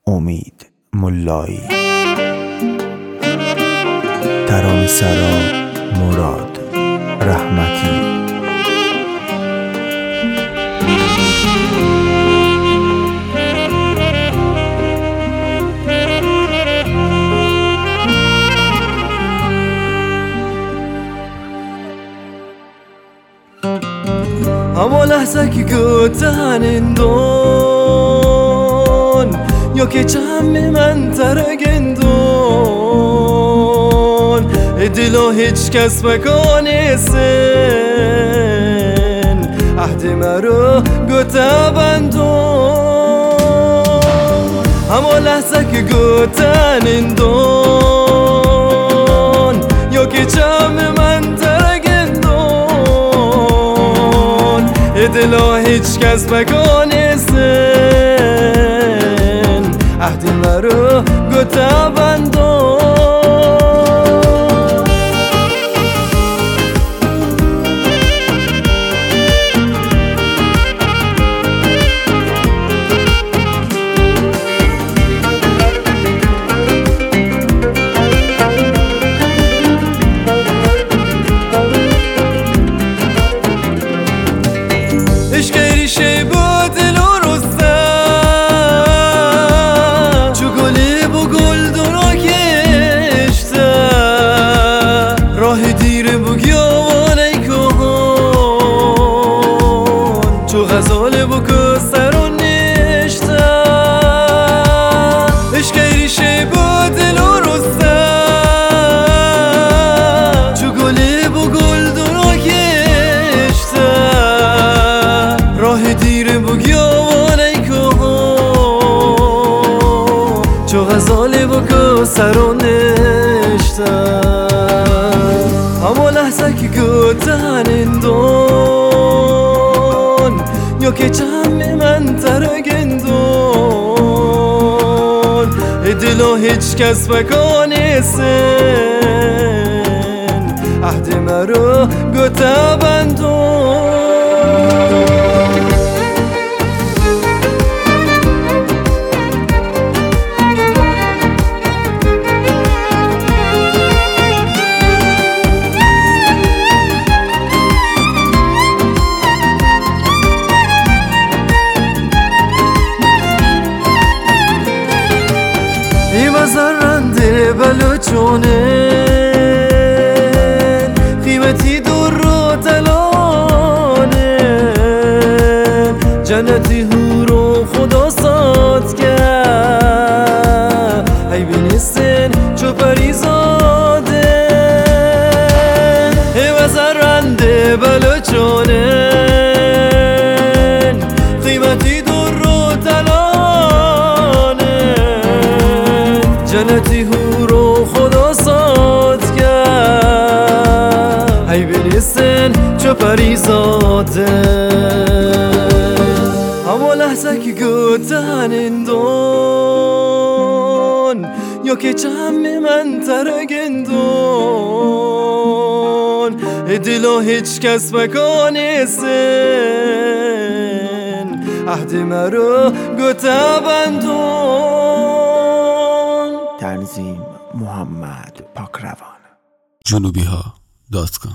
امید ملایی، ترانه سرا مراد رحمتی. اما لحظه که گوتن دون یا که چم من ترگندون دلو هیچ کس بکنیسن عهد مرو گوته بندون. اما لحظه که گوتن دون یا که چم من دلو هیچ کس بکنیسن عهد مرو گوته بندون. غزال بکو سرون نشته اشکری شیبو دل و رسته چو گلی بو گل دورا کشته راه دیر بو گیاوانه کهان چو غزال بکو سرون نشته. اما لحظه که گوتن دون یا که چم من ترگندون دلو هیچ کس بکنیسن عهد مرو گوته بندون. زرنده بلوچونه قیمتی دور رو تلانه جنتی هورو خدا ساد کرد ای بینستن چو پریزاده ای زرنده بلوچونه قیمتی دور رو تلانه جنتی هورو خدا ساد کرد ای بینستن چو پریزاده. اما لحظه که گوتن دون یا که چم من ترگندون دلو هیچ کس بکنیسن عهد مرو گوته بندون. تنظیم محمد پاکروان. جنوبیها.com